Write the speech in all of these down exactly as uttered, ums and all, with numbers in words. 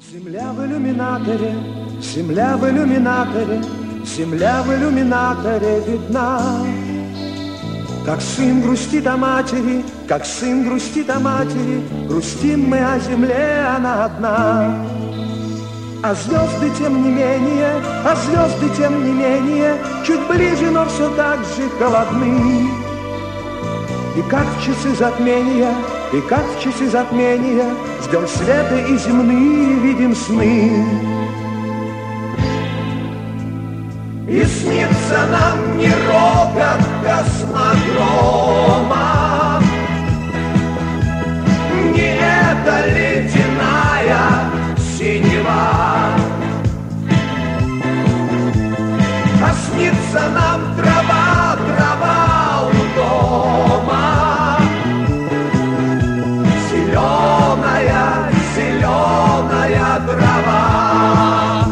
Земля в иллюминаторе, земля в иллюминаторе, земля в иллюминаторе видна. Как сын грустит о матери, как сын грустит о матери, грустим мы о земле, она одна. А звезды тем не менее, а звезды тем не менее, чуть ближе, но все так же холодны. И как в часы затмения, и как в часы затмения, ждем света и земные видим сны. И снится нам не рокот космодрома, не эта ледяная синева, а снится нам трава, трава у дома, зеленая, зеленая трава.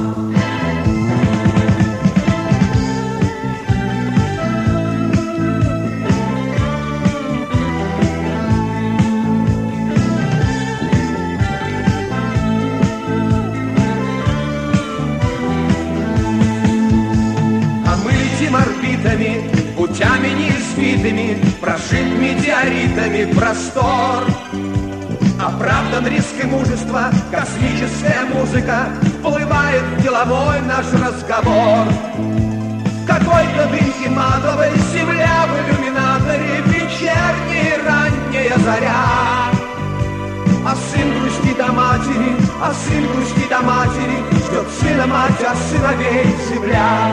Орбитами, путями неизвитыми, прошит метеоритами простор. Оправдан риск и мужество, космическая музыка, плывает деловой наш разговор. Какой-то дымки матовой, земля в иллюминаторе, вечерняя ранняя заря. А сын грустит о матери, а сын грустит о матери, ждет сына мать, а сыновей земля.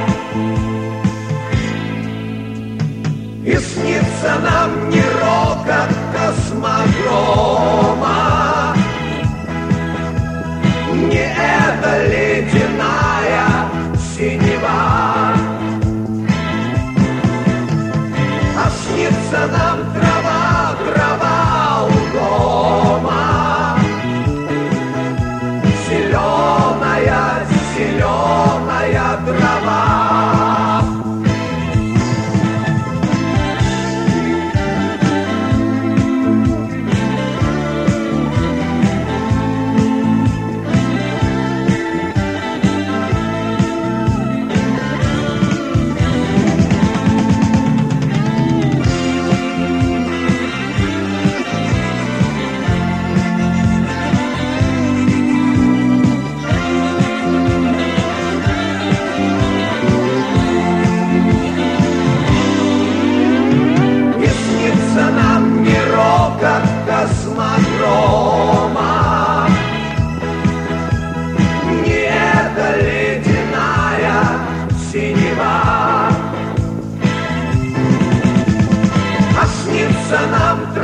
И снится нам не рокот космодрома, не эта ледяная синева, а снится нам трава, трава у дома, зеленая, зеленая трава. Космодрома, не эта ледяная синева, а снится нам